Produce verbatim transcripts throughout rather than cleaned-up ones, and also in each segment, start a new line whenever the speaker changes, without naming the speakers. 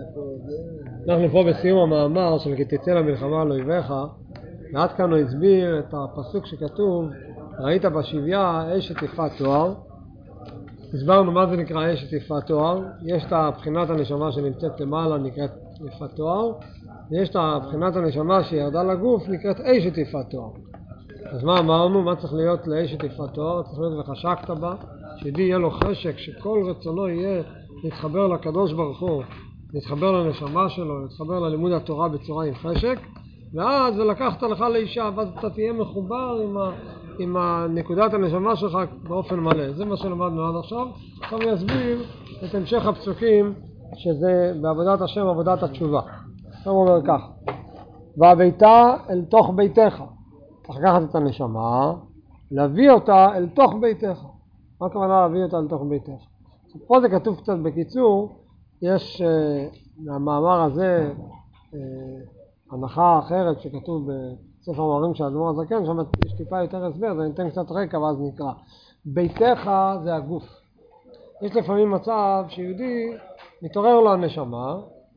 אנחנו פה בסיום המאמר של כי תצא למלחמה על אויביך, ועד כאן הוא הסביר את הפסוק שכתוב ראית בשביה אשת יפת תואר. הסברנו מה זה נקרא אשת יפת תואר. יש את הבחינת הנשמה שנמצאת למעלה נקראת יפת תואר, ויש את הבחינת הנשמה שירדה לגוף נקראת אשת יפת תואר. אז מה אמרנו? מה צריך להיות לאשת יפת תואר? צריך להיות וחשקת בה, שידי יהיה לו חשק, שכל רצונו יהיה להתחבר לקדוש ברוך הוא, להתחבר לנשמה שלו, להתחבר ללימוד התורה בצורה עם חשק, ואז לקחת לך לאישה, ואז אתה תהיה מחובר עם, ה, עם הנקודת הנשמה שלך באופן מלא. זה מה שלמדנו עד עכשיו. עכשיו יסביר את המשך הפסוקים, שזה בעבודת השם, עבודת התשובה. עכשיו הוא אומר כך, והביתה אל תוך ביתך. צריך לקחת את הנשמה, להביא אותה אל תוך ביתך. מה הכוונה להביא אותה אל תוך ביתך? פה זה כתוב קצת בקיצור, יש uh, המאמר הזה uh, הנחה אחרת שכתוב בספר המאמרים של האדמו"ר הזקן, שם יש טיפה יותר הסבר, זה ניתן קצת רקע ואז נקרא. ביתך זה הגוף. יש לפעמים מצב שיהודי מתעורר לו הנשמה,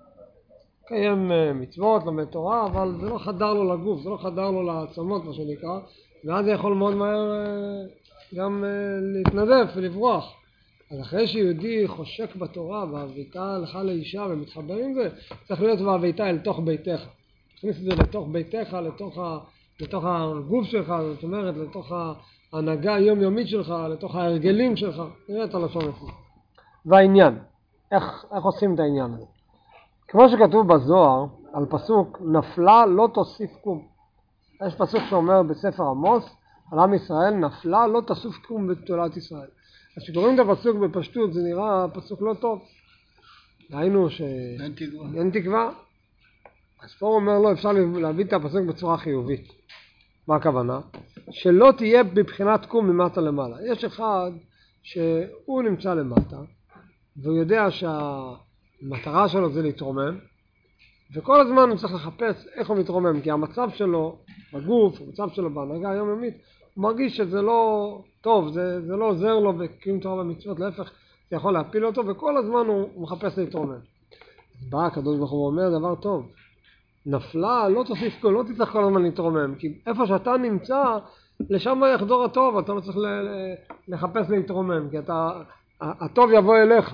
קיים מצוות, לומד תורה, אבל זה לא חדר לו לגוף, זה לא חדר לו לעצמות מה שנקרא, ואז זה יכול מאוד מהר גם להתנדף ולברוח. אז אחרי שיהודי חושק בתורה והביתה הלכה לאישה ומתחבר עם זה, צריך להיות והביתה אל תוך ביתך. תכניס את זה לתוך ביתך, לתוך, ה, לתוך הגוף שלך, זאת אומרת לתוך ההנהגה היומיומית שלך, לתוך ההרגלים שלך. נראה את הלשון הזה. והעניין, איך, איך עושים את העניין הזה? כמו שכתוב בזוהר, על פסוק, נפלה לא תוסיף קום. יש פסוק שאומר בספר עמוס, על עם ישראל, נפלה לא תוסיף קום בתולת ישראל. אז שקוראים את הפסוק בפשטות, זה נראה פסוק לא טוב. ראינו שאין תקווה. אין תקווה. אז פה הוא אומר לו, אפשר להביא את הפסוק בצורה חיובית. מה הכוונה? שלא תהיה בבחינת קום ממטה למעלה. יש אחד שהוא נמצא למטה, והוא יודע שהמטרה שלו זה להתרומם, וכל הזמן הוא צריך לחפש איך הוא מתרומם, כי המצב שלו בגוף, המצב שלו בהנהגה היומיומית, הוא מרגיש שזה לא טוב, זה, זה לא עוזר לו בקיום תורה במצוות, להפך, זה יכול להפיל אותו, וכל הזמן הוא, הוא מחפש להתרומם. בא הקדוש ברוך הוא אומר דבר טוב, נפלה, לא תוסיף כל, לא תצטרך כל הזמן להתרומם, כי איפה שאתה נמצא, לשם יחדור הטוב, אתה לא צריך לחפש להתרומם, כי אתה, הטוב יבוא אליך.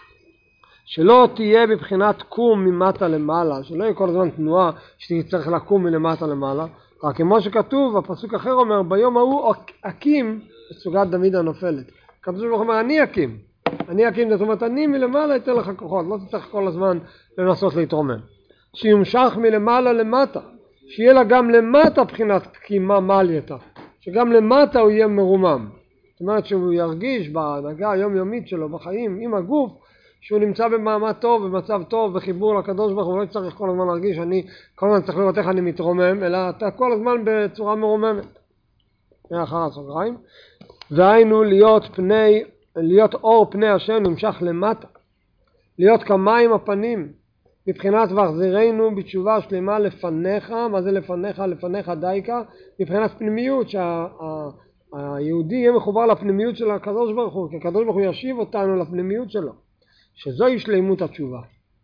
שלא תהיה בבחינת קום ממטה למעלה, שלא יהיה כל הזמן תנועה שתצטרך לקום מלמטה למעלה, רק כמו שכתוב, הפסוק אחר אומר, ביום ההוא אקים את סוגת דוד הנופלת. כתוב ברוך אומר, אני אקים. אני אקים, זאת אומרת, אני מלמעלה אתן לך כוחות, לא תצטרך כל הזמן לנסות להתרומם. שימשך מלמעלה למטה, שיהיה לה גם למטה בחינת קימה מלייתה, שגם למטה הוא יהיה מרומם. זאת אומרת שהוא ירגיש בהנהגה היומיומית שלו בחיים עם הגוף, שהוא נמצא במעמד טוב, במצב טוב, בחיבור לקדוש ברוך הוא, לא צריך כל הזמן להרגיש, אני כל הזמן צריך לראות איך אני מתרומם, אלא אתה כל הזמן בצורה מרוממת. מאחר הסוגריים. והיינו להיות פני, להיות אור פני השם נמשך למטה. להיות כמים הפנים, מבחינת והחזירנו בתשובה שלמה לפניך. מה זה לפניך? לפניך דייקה, מבחינת פנימיות, שהיהודי יהיה מחובר לפנימיות של הקדוש ברוך הוא, כי הקדוש ברוך הוא ישיב אותנו לפנימיות שלו. שזוהי שלמות התשובה.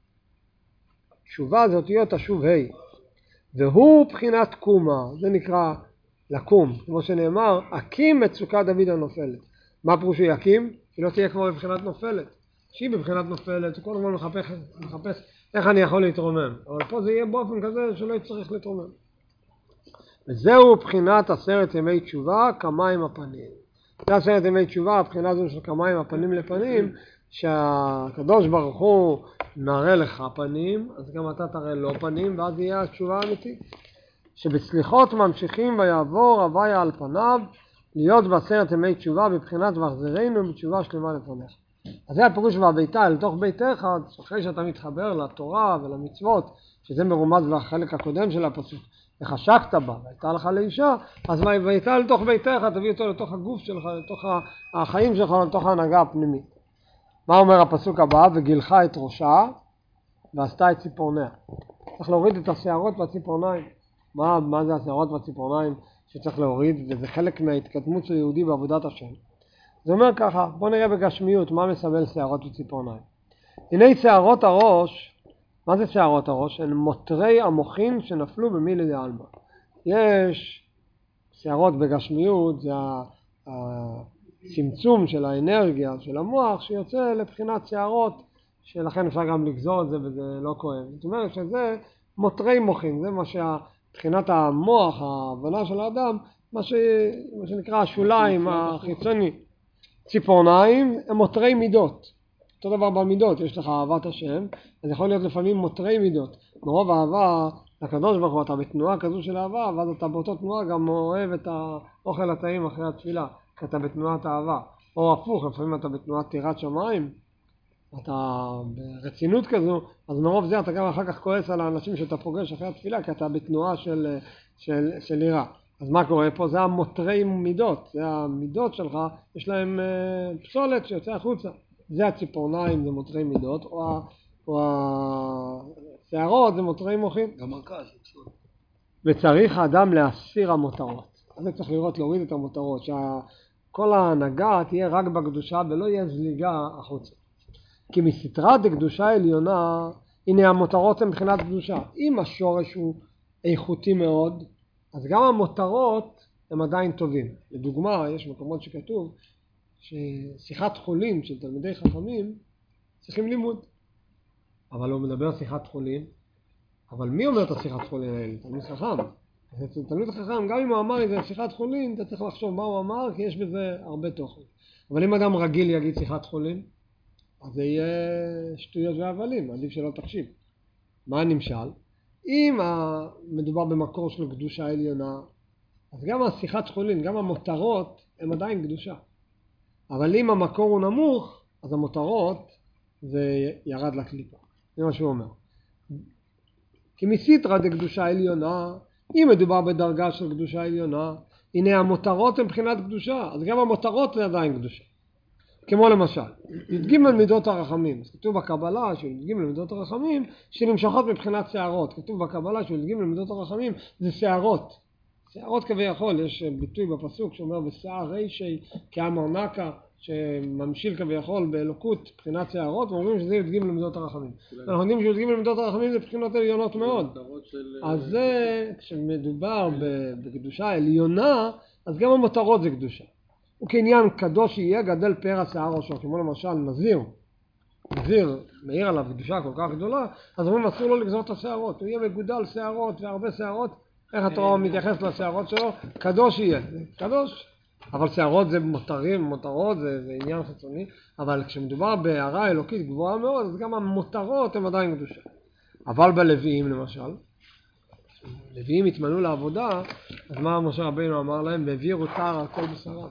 תשובה זאת להיות השוב ה' והוא בחינת קומה, זה נקרא לקום, כמו שנאמר, אקים את סוכת דוד הנופלת. מה פירוש יקים? היא לא תהיה כבר בבחינת נופלת. שהיא בבחינת נופלת, הוא כל הזמן מחפש, מחפש איך אני יכול להתרומם. אבל פה זה יהיה באופן כזה שלא יצטרך להתרומם. וזהו בחינת עשרת ימי תשובה, כמים הפנים. זה עשרת ימי תשובה, הבחינה זו של כמים הפנים לפנים, שהקדוש ברוך הוא נראה לך פנים, אז גם אתה תראה לו פנים, ואז יהיה התשובה האמיתית. שבסליחות ממשיכים ויעבור הוויה על פניו, להיות בעשרת ימי תשובה בבחינת והחזירנו בתשובה שלמה לפניך. אז זה הפירוש והביתה אל תוך ביתך, אחרי שאתה מתחבר לתורה ולמצוות, שזה מרומז בחלק הקודם של הפסוק, וחשקת בה והייתה לך לאישה, אז והביתה אל תוך ביתך, תביא אותו לתוך הגוף שלך, לתוך החיים שלך, לתוך ההנהגה הפנימית. מה אומר הפסוק הבא? וגילך את ראשה ועשתה את ציפורניה. צריך להוריד את השערות והציפורניים. מה, מה זה השערות והציפורניים שצריך להוריד? וזה חלק מההתקדמות של יהודי בעבודת השם. זה אומר ככה, בוא נראה בגשמיות מה מסמל שערות וציפורניים. הנה שערות הראש, מה זה שערות הראש? הן מותרי המוחין שנפלו במילי דעלמא. יש שערות בגשמיות, זה הצמצום של האנרגיה של המוח שיוצא לבחינת שערות, שלכן אפשר גם לגזור את זה וזה לא כואב. זאת אומרת שזה מותרי מוחין, זה מה שבחינת המוח, ההבנה של האדם, מה, ש... מה שנקרא השוליים החיצוני. ציפורניים הם מותרי מידות. אותו דבר במידות, יש לך אהבת השם, אז יכול להיות לפעמים מותרי מידות. מרוב אהבה לקדוש ברוך הוא, אתה בתנועה כזו של אהבה, ואז אתה באותו תנועה גם אוהב את האוכל הטעים אחרי התפילה, כי אתה בתנועת אהבה. או הפוך, לפעמים אתה בתנועת תירת שמיים, אתה ברצינות כזו, אז מרוב זה אתה גם אחר כך כועס על האנשים שאתה פוגש אחרי התפילה, כי אתה בתנועה של, של, של יראה. אז מה קורה פה? זה המותרי מידות, זה המידות שלך, יש להם פסולת שיוצא החוצה. זה הציפורניים, זה מותרי מידות, או, או השערות, זה מותרי מוחין.
גם הכעס, פסולת.
וצריך האדם להסיר המותרות. אז זה צריך לראות, להוריד את המותרות, שכל ההנהגה תהיה רק בקדושה ולא יהיה זליגה החוצה. כי מסתרה דקדושה עליונה, הנה המותרות הן מבחינת קדושה. אם השורש הוא איכותי מאוד, אז גם המותרות הם עדיין טובים. לדוגמה, יש מקומות שכתוב ששיחת חולין של תלמידי חכמים צריכים לימוד. אבל הוא מדבר שיחת חולין. אבל מי אומר את השיחת חולין האלה? תלמיד חכם. תלמיד חכם, גם אם הוא אמר איזה שיחת חולין, אתה צריך לחשוב מה הוא אמר, כי יש בזה הרבה תוכן. אבל אם אדם רגיל יגיד שיחת חולין, אז זה יהיה שטויות והבלים, עדיף שלא תקשיב. מה נמשל? אם מדובר במקור של קדושה עליונה, אז גם השיחת חולין, גם המותרות, הם עדיין קדושה. אבל אם המקור הוא נמוך, אז המותרות זה ירד לקליפה. זה מה שהוא אומר. כי מסיתרא דקדושה עליונה, אם מדובר בדרגה של קדושה עליונה, הנה המותרות הן מבחינת קדושה, אז גם המותרות זה עדיין קדושה. כמו למשל, י"ג מידות הרחמים, אז כתוב בקבלה של י"ג מידות הרחמים שנמשכות מבחינת שערות, כתוב בקבלה של י"ג מידות הרחמים זה שערות, שערות כביכול, יש ביטוי בפסוק שאומר בשיער רישי כאמר נקה, שממשיל כביכול באלוקות מבחינת שערות, ואומרים שזה י"ג מידות הרחמים. אנחנו יודעים שי"ג מידות הרחמים זה בחינות עליונות מאוד, אז זה כשמדובר בקדושה עליונה, אז גם המותרות זה קדושה. וכעניין קדוש יהיה גדל פאר השיער ראשו, כמו למשל נזיר, נזיר מאיר עליו קדושה כל כך גדולה, אז אומרים אסור לו לגזור את השערות, הוא יהיה מגודל שערות והרבה שערות. איך התורה מתייחס לשערות שלו? קדוש יהיה, קדוש. אבל שערות זה מותרים, מותרות זה, זה עניין חיצוני, אבל כשמדובר בהערה אלוקית גבוהה מאוד, אז גם המותרות הן עדיין קדושה. אבל בלוויים למשל, לוויים התמנו לעבודה, אז מה משה רבינו אמר להם? והעבירו תער על כל בשרם.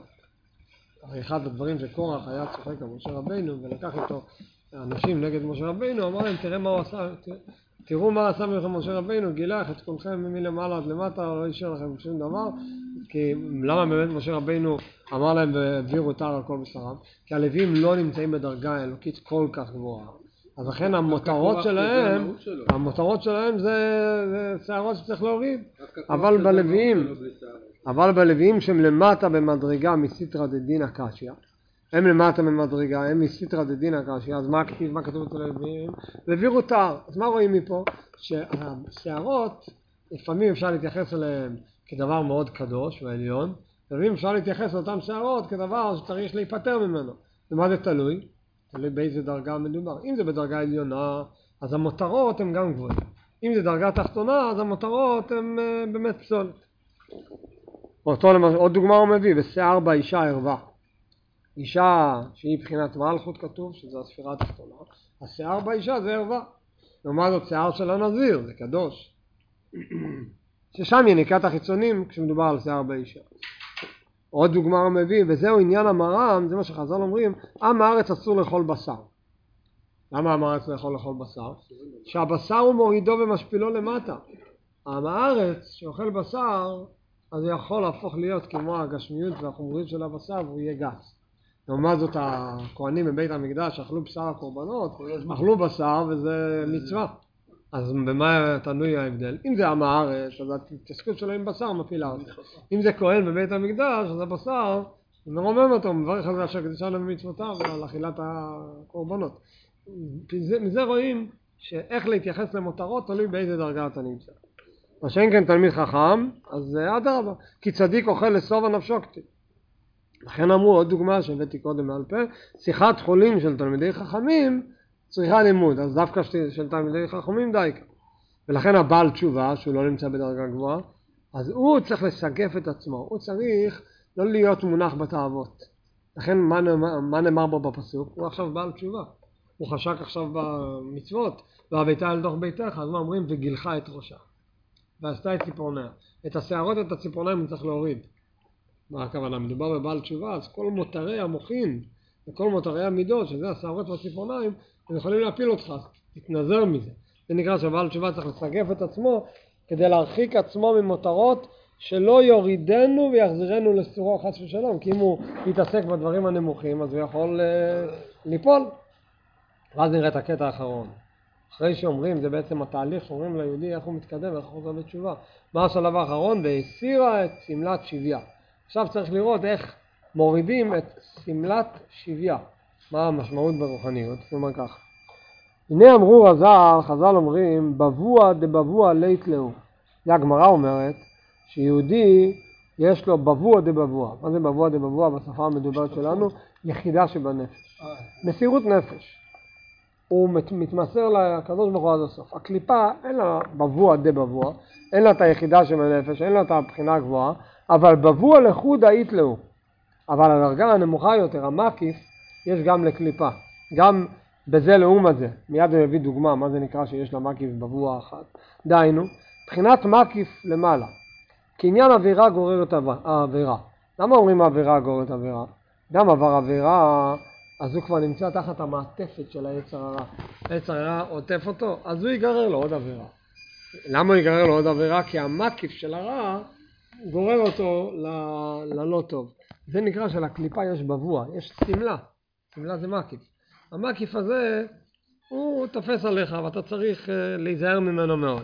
אחד הדברים שקורח היה צוחק על משה רבינו ולקח איתו אנשים נגד משה רבינו, אמר להם תראה מה הוא עשה, תראו מה עשה מכם משה רבינו, גילח את כולכם מלמעלה עד למטה, לא יישאר לכם שום דבר. כי למה באמת משה רבינו אמר להם והעבירו תער על כל בשרם? כי הלוויים לא נמצאים בדרגה אלוקית כל כך גבוהה, אז לכן המותרות שלהם, המותרות שלהם זה שערות שצריך להוריד. אבל בלוויים, אבל בלוויים שהם למטה במדרגה מסיתרא דדינא קשיא, הם למטה במדרגה, הם מסיתרא דדינא קשיא, אז מה כתוב, מה כתוב אצל הלוויים? והעבירו תער. אז מה רואים מפה? שהשערות, לפעמים אפשר להתייחס אליהם כדבר מאוד קדוש ועליון, לפעמים אפשר להתייחס לאותן שערות כדבר שצריך להיפטר ממנו. ומה זה תלוי? תלוי באיזה דרגה מדובר. אם זה בדרגה עליונה, אז המותרות הן גם גבוהות. אם זה דרגה תחתונה, אז המותרות הן uh, באמת פסולת. אותו למש... עוד דוגמה הוא מביא, בשיער באישה ערווה. אישה שהיא בחינת מלכות כתוב, שזו הספירה התחתונה, השיער באישה זה ערווה. לעומת זאת שיער של הנזיר, זה קדוש. ששם יניקת החיצונים כשמדובר על שיער באישה. עוד דוגמה הוא מביא, וזהו עניין המרם, זה מה שחז"ל אומרים, עם הארץ אסור לאכול בשר. למה עם הארץ לא יכול לאכול בשר? שהבשר הוא מורידו ומשפילו למטה. עם הארץ שאוכל בשר, אז הוא יכול להפוך להיות כמו הגשמיות והחומריות של הבשר, והוא יהיה גס. לעומת זאת הכהנים בבית המקדש אכלו בשר הקורבנות, אכלו בשר וזה מצווה. אז במה תלוי ההבדל? אם זה עם הארץ, אז התעסקות שלו עם בשר מפילה אותה. אם זה כהן בבית המקדש, אז הבשר מרומם אותו, מברך על זה שהקדושה לו במצוותיו ועל אכילת הקורבנות. מזה רואים שאיך להתייחס למותרות תלוי באיזה דרגה אתה נמצא. מה שאין כן תלמיד חכם, אז אדרבה, כי צדיק אוכל לשובע נפשו כתיב. לכן אמרו עוד דוגמה שהבאתי קודם מעל פה, שיחת חולין של תלמידי חכמים צריכה לימוד, אז דווקא של תלמידי חכמים די. ולכן הבעל תשובה, שהוא לא נמצא בדרגה גבוהה, אז הוא צריך לסגף את עצמו, הוא צריך לא להיות מונח בתאוות. לכן מה, מה נאמר בו בפסוק? הוא עכשיו בעל תשובה, הוא חשק עכשיו במצוות, והביתה אל תוך ביתך, אז מה אומרים? וגילחה את ראשה, ועשתה את ציפורניה. את השערות, את הציפורניים הוא צריך להוריד. מה הכוונה? מדובר בבעל תשובה, אז כל מותרי המוחין וכל מותרי המידות, שזה השערות והציפורניים, הם יכולים להפיל אותך, תתנזר מזה. זה נקרא שבעל תשובה צריך לסגף את עצמו, כדי להרחיק עצמו ממותרות, שלא יורידנו ויחזירנו לסורו חס ושלום, כי אם הוא יתעסק בדברים הנמוכים, אז הוא יכול uh, ליפול. ואז נראה את הקטע האחרון. אחרי שאומרים, זה בעצם התהליך שאומרים ליהודי איך הוא מתקדם ואיך הוא חוזר בתשובה. מה השלב האחרון? והסירה את סמלת שוויה. עכשיו צריך לראות איך מורידים את סמלת שוויה. מה המשמעות ברוחניות? זאת אומרת כך. הנה אמרו רז"ל, חז"ל אומרים, בבוע דבבוע לית לאו. זה הגמרא אומרת, שיהודי יש לו בבוע דבבוע. מה זה בבוע דבבוע בשפה המדוברת שלנו? יחידה שבנפש. מסירות נפש. הוא מתמסר לקדוש ברוך הוא עד הסוף. הקליפה אין לה בבוע דבבוע, אין לה את היחידה שבנפש, אין לה את הבחינה הגבוהה, אבל בבוע לחוד היית לאו. אבל הדרגה הנמוכה יותר, המקיף, יש גם לקליפה. גם בזה לעומת זה. מיד אני אביא דוגמה, מה זה נקרא שיש לה מקיף בבוע אחת. דיינו, בחינת מקיף למעלה. כעניין עבירה גוררת עבירה. למה אומרים עבירה גוררת עבירה? גם עבר עבירה, אז הוא כבר נמצא תחת המעטפת של היצר הרע. היצר הרע עוטף אותו, אז הוא ייגרר לו עוד עבירה. למה הוא ייגרר לו עוד עבירה? כי המקיף של הרע גורר אותו ל- ללא טוב. זה נקרא שלקליפה יש בבוע, יש סמלה. סמלה זה מקיף. המקיף הזה הוא תופס עליך ואתה צריך uh, להיזהר ממנו מאוד.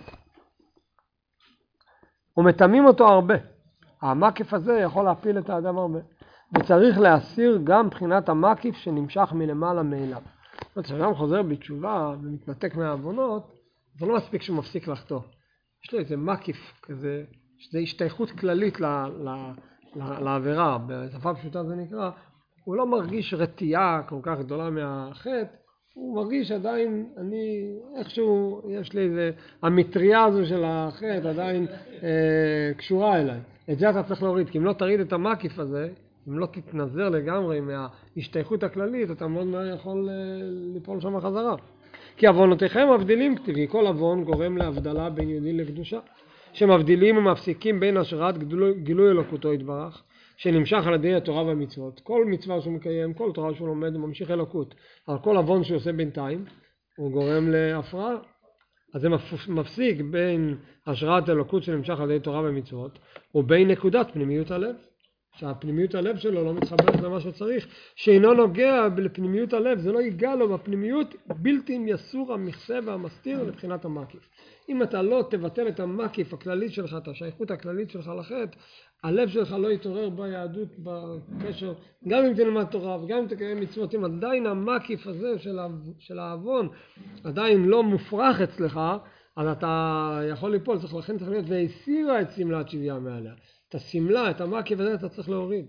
ומתמים אותו הרבה. המקיף הזה יכול להפיל את האדם הרבה. וצריך להסיר גם בחינת המקיף שנמשך מלמעלה מאליו. זאת אומרת, כשאדם חוזר בתשובה ומתנתק מהעוונות, זה לא מספיק שהוא מפסיק לחטוא. יש לו איזה מקיף כזה, שזה השתייכות כללית ל, ל, ל, לעבירה. בשפה פשוטה זה נקרא, הוא לא מרגיש רתיעה כל כך גדולה מהחטא, הוא מרגיש עדיין, אני, איכשהו, יש לי איזה, המטריה הזו של החטא עדיין אה, קשורה אליי. את זה אתה צריך להוריד, כי אם לא תריד את המקיף הזה, אם לא תתנזר לגמרי מההשתייכות הכללית, אתה מאוד מהר יכול ליפול שם חזרה. כי עוונותיכם מבדילים כתיב, כל עוון גורם להבדלה בין יהודי לקדושה, שמבדילים ומפסיקים בין השראת גילוי אלוקותו יתברך, שנמשך על ידי התורה והמצוות. כל מצווה שהוא מקיים, כל תורה שהוא לומד, הוא ממשיך אלוקות. אבל כל עוון שהוא עושה בינתיים, הוא גורם להפרעה. אז זה מפסיק בין השראת אלוקות שנמשך על ידי תורה ומצוות, ובין נקודת פנימיות הלב. שהפנימיות הלב שלו לא מתחברת למה שצריך, שאינו נוגע לפנימיות הלב, זה לא ייגע לו בפנימיות בלתי יסור המכסה והמסתיר לבחינת המקיף. אם אתה לא תבטל את המקיף הכללית שלך, את השייכות הכללית שלך לחטא, הלב שלך לא יתעורר ביהדות, בקשר, גם אם תלמד תורה וגם אם תקיים מצוות, אם עדיין המקיף הזה של, של העוון עדיין לא מופרח אצלך, אז אתה יכול ליפול, צריך לכן צריך להיות, והסירה את סמלת שוויה מעליה. את הסמלה, את המקיף הזה אתה צריך להוריד.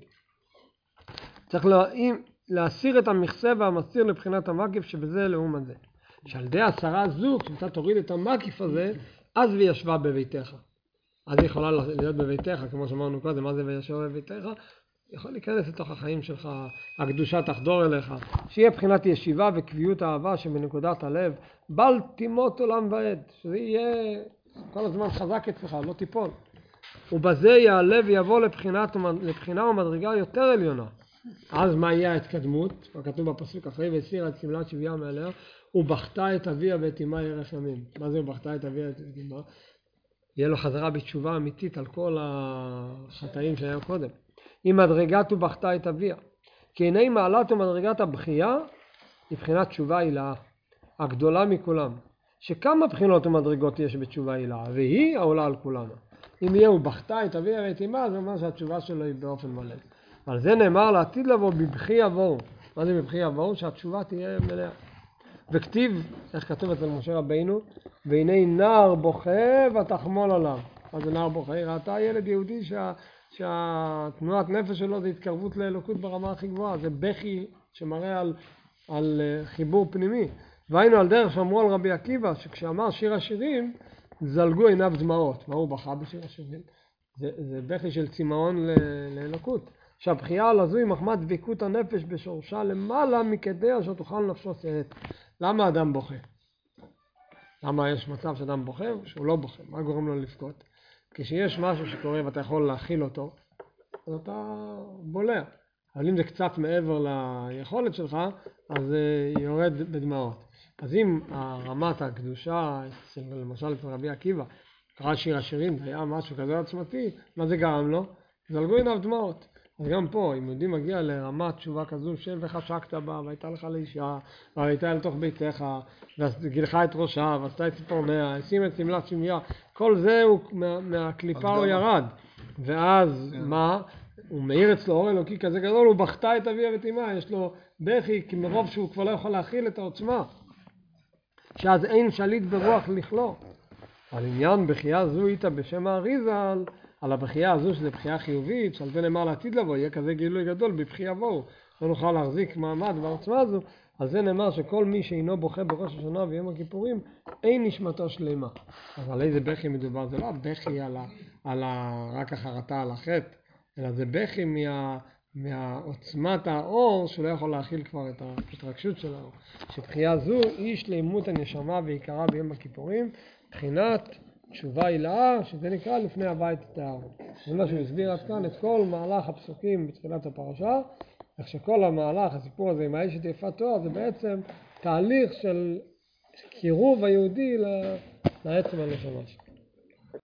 צריך לה, להסיר את המכסה והמסתיר לבחינת המקיף שבזה לעומת זה. שעל ידי הסרה זו, כשאתה תוריד את המקיף הזה, אז וישבה בביתך. אז היא יכולה להיות בביתך, כמו שאמרנו קודם, מה זה וישבה בביתך? יכול להיכנס לתוך החיים שלך, הקדושה תחדור אליך, שיהיה בחינת ישיבה וקביעות האהבה שבנקודת הלב, בל תימות עולם ועד, שזה יהיה כל הזמן חזק אצלך, לא תיפול. ובזה יעלה ויבוא לבחינת, לבחינה ומדרגה יותר עליונה. אז מה יהיה ההתקדמות? כתוב בפסוק אחרי והסירה את סמלת שוויה מעליה, ובכתה את אביה ואת אמה ירח ימים. מה זה ובכתה את אביה ואת אמה? יהיה לו חזרה בתשובה אמיתית על כל החטאים שהיה קודם. אם מדרגת ובכתה את אביה. כי הנה מעלת ומדרגת הבכייה היא בחינת תשובה הילאה, הגדולה מכולם. שכמה בחינות ומדרגות יש בתשובה הילאה, והיא העולה על כולנו. אם יהיה ובכתה את אביה ואת אמה, זה אומר שהתשובה שלו היא באופן מלא. אבל זה נאמר לעתיד לבוא בבכי יבואו. מה זה בבכי יבואו? שהתשובה תהיה מלאה. וכתיב, איך כתוב אצל משה רבינו, והנה נער בוכה ותחמול עליו. אז זה נער בוכה, ראתה ילד יהודי שה, שהתנועת נפש שלו זה התקרבות לאלוקות ברמה הכי גבוהה, זה בכי שמראה על, על חיבור פנימי. והיינו על דרך שאמרו על רבי עקיבא, שכשאמר שיר השירים, זלגו עיניו דמעות. מה הוא בכה בשיר השירים? זה, זה בכי של צמאון לאלוקות. שהבחייה על הזו היא מחמת דבקות הנפש בשורשה למעלה מכדי אשר תוכל נפשו שאת. למה אדם בוכה? למה יש מצב שאדם בוכה שהוא לא בוכה? מה גורם לו לבכות? כשיש משהו שקורה ואתה יכול להכיל אותו, אז אתה בולע. אבל אם זה קצת מעבר ליכולת שלך, אז זה יורד בדמעות. אז אם רמת הקדושה, למשל אצל רבי עקיבא, קרא שיר השירים, זה היה משהו כזה עצמתי, מה זה גרם לו? זלגו עיניו דמעות. אז גם פה, אם יהודי מגיע לרמת תשובה כזו של וחשקת בה, והייתה לך לאישה, והייתה לתוך ביתך, וגילחה את ראשה, ועשתה את ציפורניה, השים את סמלת שמיה, כל זה הוא, מה, מהקליפה הוא ירד. ואז מה? הוא מאיר אצלו אור אלוקי כזה גדול, הוא בכתה את אביה ואת אמה, יש לו בכי, כי מרוב שהוא כבר לא יכול להכיל את העוצמה. שאז אין שליט ברוח לכלוא. על עניין בחייה זו איתה בשם האריזה, על, על הבחייה הזו שזה בחייה חיובית, שעל זה נאמר לעתיד לבוא, יהיה כזה גילוי גדול בבחייה בואו, לא נוכל להחזיק מעמד בעוצמה הזו, על זה נאמר שכל מי שאינו בוכה בראש השנה ויום הכיפורים, אין נשמתו שלמה. אז על איזה בכי מדובר? זה לא בכי על, ה, על ה, רק החרטה על החטא, אלא זה בכי מה, מהעוצמת האור שלא יכול להכיל כבר את ההתרגשות שלנו. שבחייה זו היא שלמות הנשמה ועיקרה ביום הכיפורים, מבחינת תשובה הילאה, שזה נקרא לפני הבית תארו. זה מה שהוא הסביר עד כאן את כל מהלך הפסוקים בתחילת הפרשה, איך שכל המהלך, הסיפור הזה עם האשת יפת תואר, זה בעצם תהליך של קירוב היהודי לעצם הנשמה שלו.